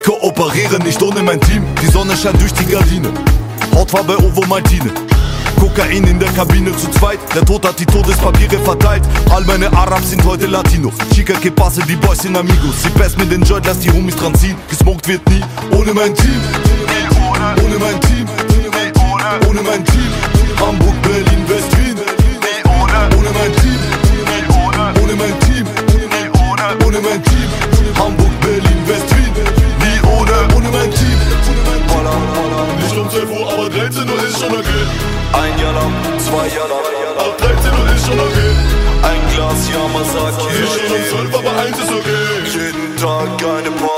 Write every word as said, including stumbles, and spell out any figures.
Kooperiere nicht ohne mein Team, die Sonne scheint durch die Gardine. Hautfarbe Ovo Maltine. Kokain in der Kabine zu zweit, der Tod hat die Todespapiere verteilt. All meine Arabs sind heute Latinos. Chica que pase, die Boys sind Amigos. Sie pass mir den Joint, lass die Homies dran ziehen. Gesmoked wird nie, ohne mein Team. Ohne mein Team, ohne mein Team. Hamburg, Berlin, West, Wien. Ohne mein Team, ohne mein Team, ohne mein Team. Hamburg, Berlin, West, Wien. Nie ohne, ohne mein Team. Nicht um zwölf Uhr, aber dreizehn Uhr ist schon okay. Ein Jalla, zwei Jalla, ab dreizehn Uhr ist schon okay. ein Glas Yamazaki. Nicht schon um zwölf, aber eins ist okay. Jeden Tag eine Party.